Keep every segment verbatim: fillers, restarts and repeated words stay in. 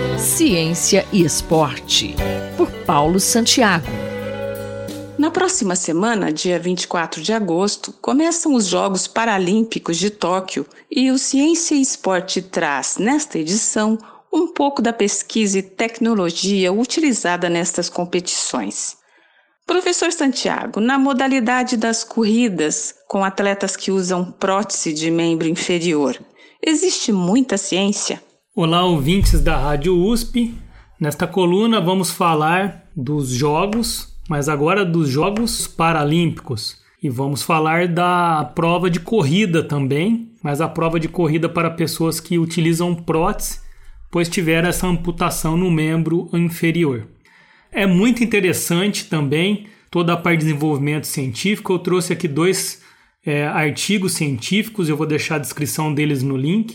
Ciência e Esporte, por Paulo Santiago. Na próxima semana, dia vinte e quatro de agosto, começam os Jogos Paralímpicos de Tóquio e o Ciência e Esporte traz, nesta edição, um pouco da pesquisa e tecnologia utilizada nestas competições. Professor Santiago, na modalidade das corridas, com atletas que usam prótese de membro inferior, existe muita ciência? Olá, ouvintes da Rádio U S P. Nesta coluna vamos falar dos Jogos, mas agora dos Jogos Paralímpicos. E vamos falar da prova de corrida também, mas a prova de corrida para pessoas que utilizam prótese, pois tiveram essa amputação no membro inferior. É muito interessante também toda a parte de desenvolvimento científico. Eu trouxe aqui dois é, artigos científicos, eu vou deixar a descrição deles no link.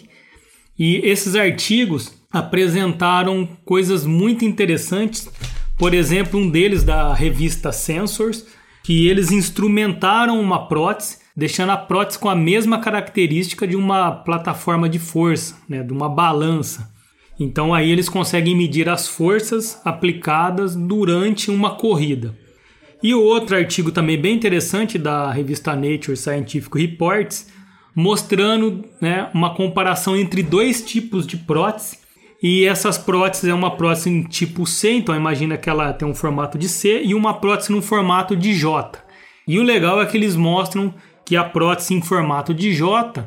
E esses artigos apresentaram coisas muito interessantes. Por exemplo, um deles da revista Sensors, que eles instrumentaram uma prótese, deixando a prótese com a mesma característica de uma plataforma de força, né, de uma balança. Então aí eles conseguem medir as forças aplicadas durante uma corrida. E o outro artigo também bem interessante da revista Nature Scientific Reports, mostrando, né, uma comparação entre dois tipos de prótese. E essas próteses é uma prótese em tipo C, então imagina que ela tem um formato de C, e uma prótese no formato de J. E o legal é que eles mostram que a prótese em formato de J,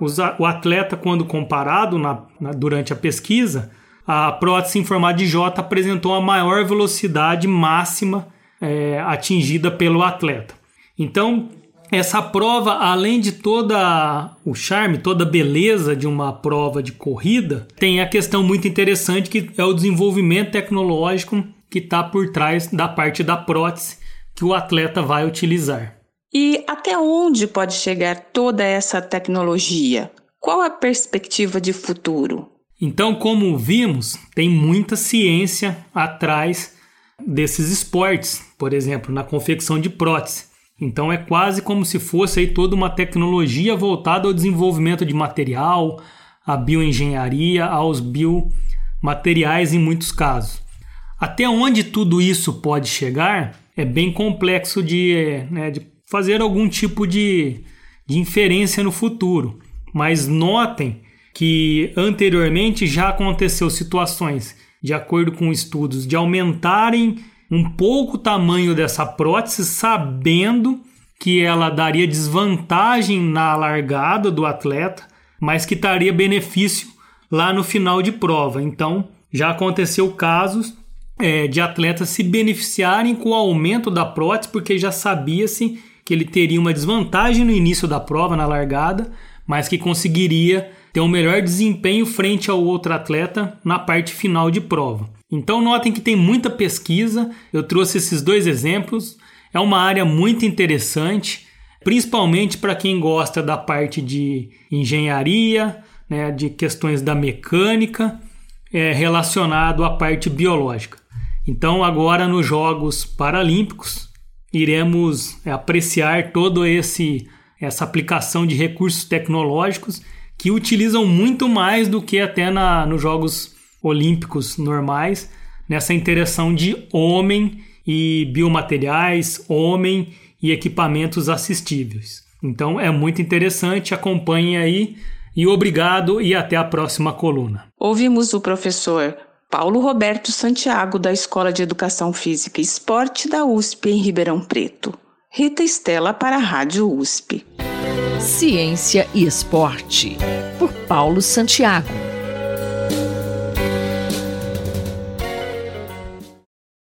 o atleta, quando comparado na, na, durante a pesquisa, a prótese em formato de J apresentou a maior velocidade máxima é, atingida pelo atleta. Então, essa prova, além de toda o charme, toda a beleza de uma prova de corrida, tem a questão muito interessante que é o desenvolvimento tecnológico que está por trás da parte da prótese que o atleta vai utilizar. E até onde pode chegar toda essa tecnologia? Qual a perspectiva de futuro? Então, como vimos, tem muita ciência atrás desses esportes, por exemplo, na confecção de prótese. Então é quase como se fosse aí toda uma tecnologia voltada ao desenvolvimento de material, à bioengenharia, aos biomateriais em muitos casos. Até onde tudo isso pode chegar é bem complexo de, né, de fazer algum tipo de, de inferência no futuro. Mas notem que anteriormente já aconteceu situações, de acordo com estudos, de aumentarem um pouco o tamanho dessa prótese, sabendo que ela daria desvantagem na largada do atleta, mas que traria benefício lá no final de prova. Então, já aconteceu casos é, de atletas se beneficiarem com o aumento da prótese, porque já sabia-se que ele teria uma desvantagem no início da prova, na largada, mas que conseguiria ter um melhor desempenho frente ao outro atleta na parte final de prova. Então notem que tem muita pesquisa, eu trouxe esses dois exemplos, é uma área muito interessante, principalmente para quem gosta da parte de engenharia, né, de questões da mecânica, é, relacionado à parte biológica. Então agora nos Jogos Paralímpicos iremos é, apreciar toda essa aplicação de recursos tecnológicos que utilizam muito mais do que até na, nos Jogos Olímpicos normais, nessa interação de homem e biomateriais, homem e equipamentos assistíveis. Então é muito interessante, acompanhem aí e obrigado e até a próxima coluna. Ouvimos o professor Paulo Roberto Santiago, da Escola de Educação Física e Esporte da U S P em Ribeirão Preto. Rita Estela para a Rádio U S P. Ciência e Esporte, por Paulo Santiago.